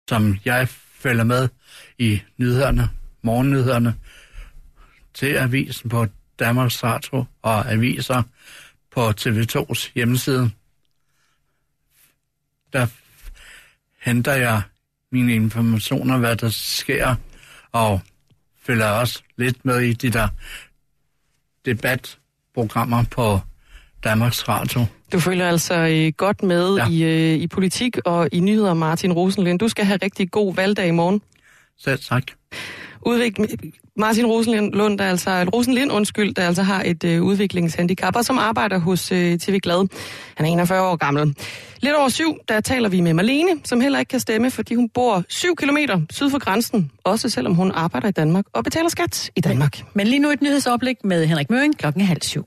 som jeg følger med i nyhederne, morgennyhederne, til avisen på Danmarks Radio og aviser på TV2's hjemmeside. Der henter jeg mine informationer, hvad der sker, og følger også lidt med i de der debatprogrammer på Danmarks Radio. Du følger altså godt med i politik og i nyheder, Martin Rosenlind. Du skal have rigtig god valgdag i morgen. Selv tak. Martin Rosenlind, der altså har et udviklingshandicap, og som arbejder hos TV Glad. Han er 41 år gammel. Lidt over 7, der taler vi med Marlene, som heller ikke kan stemme, fordi hun bor 7 kilometer syd for grænsen, også selvom hun arbejder i Danmark og betaler skat i Danmark. Men lige nu et nyhedsoplæg med Henrik Møring 6:30.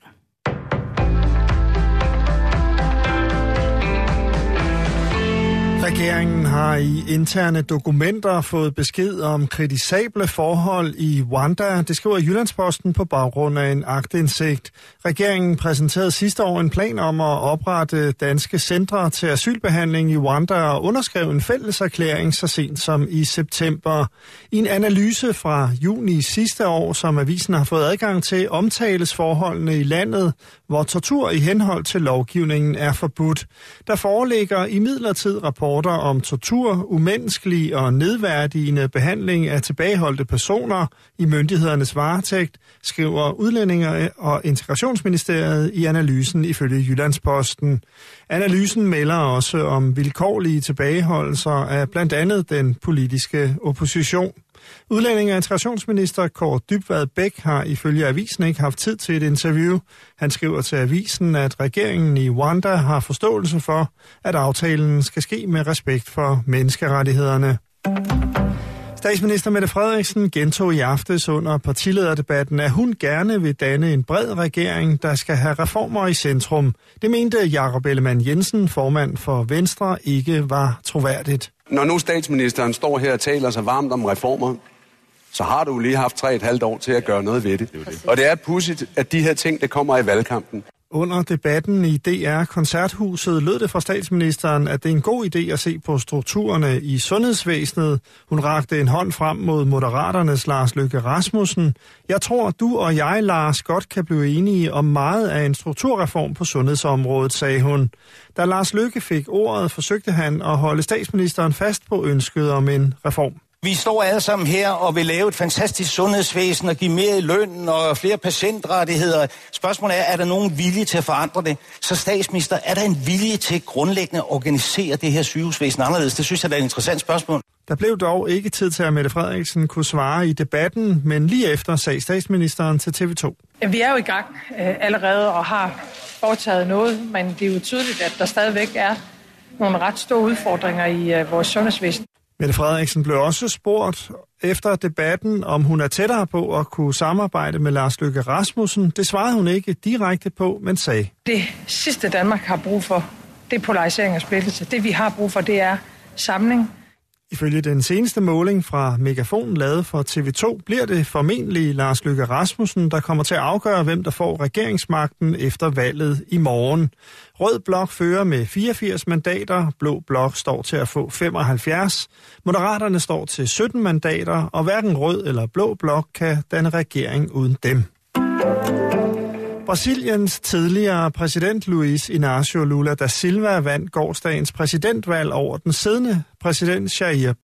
Regeringen har i interne dokumenter fået besked om kritisable forhold i Rwanda. Det skriver Jyllandsposten på baggrund af en aktindsigt. Regeringen præsenterede sidste år en plan om at oprette danske centre til asylbehandling i Rwanda og underskrev en fælleserklæring så sent som i september. I en analyse fra juni sidste år, som avisen har fået adgang til, omtales forholdene i landet, hvor tortur i henhold til lovgivningen er forbudt. Der foreligger imidlertid rapporter om tortur, umenneskelig og nedværdigende behandling af tilbageholdte personer i myndighedernes varetægt, skriver Udlændinge- og Integrationsministeriet i analysen ifølge Jyllandsposten. Analysen melder også om vilkårlige tilbageholdelser af blandt andet den politiske opposition. Udlændinge- og integrationsminister Kaare Dybvad Bek har ifølge avisen ikke haft tid til et interview. Han skriver til avisen, at regeringen i Rwanda har forståelse for, at aftalen skal ske med respekt for menneskerettighederne. Statsminister Mette Frederiksen gentog i aftes under partilederdebatten, at hun gerne vil danne en bred regering, der skal have reformer i centrum. Det mente Jakob Ellemann-Jensen, formand for Venstre, ikke var troværdigt. Når nu statsministeren står her og taler så varmt om reformer, så har du lige haft 3,5 år til at gøre noget ved det. Og det er pudsigt, at de her ting, der kommer i valgkampen. Under debatten i DR Koncerthuset lød det fra statsministeren, at det er en god idé at se på strukturerne i sundhedsvæsenet. Hun rakte en hånd frem mod Moderaternes Lars Løkke Rasmussen. Jeg tror, du og jeg, Lars, godt kan blive enige om meget af en strukturreform på sundhedsområdet, sagde hun. Da Lars Løkke fik ordet, forsøgte han at holde statsministeren fast på ønsket om en reform. Vi står alle sammen her og vil lave et fantastisk sundhedsvæsen og give mere i løn og flere patientrettigheder. Spørgsmålet er der nogen vilje til at forandre det? Så statsminister, er der en vilje til grundlæggende at organisere det her sygehusvæsen anderledes? Det synes jeg er et interessant spørgsmål. Der blev dog ikke tid til, at Mette Frederiksen kunne svare i debatten, men lige efter sagde statsministeren til TV2. Vi er jo i gang allerede og har foretaget noget, men det er jo tydeligt, at der stadigvæk er nogle ret store udfordringer i vores sundhedsvæsen. Mette Frederiksen blev også spurgt efter debatten, om hun er tættere på at kunne samarbejde med Lars Løkke Rasmussen. Det svarede hun ikke direkte på, men sagde: Det sidste Danmark har brug for, det er polarisering og splittelse. Det vi har brug for, det er samling. Ifølge den seneste måling fra Megafon lavet for TV2, bliver det formentlig Lars Løkke Rasmussen, der kommer til at afgøre, hvem der får regeringsmagten efter valget i morgen. Rød Blok fører med 84 mandater, Blå Blok står til at få 75, Moderaterne står til 17 mandater, og hverken Rød eller Blå Blok kan danne regering uden dem. Brasiliens tidligere præsident Luiz Inácio Lula da Silva vandt gårsdagens præsidentvalg over den siddende præsident Jair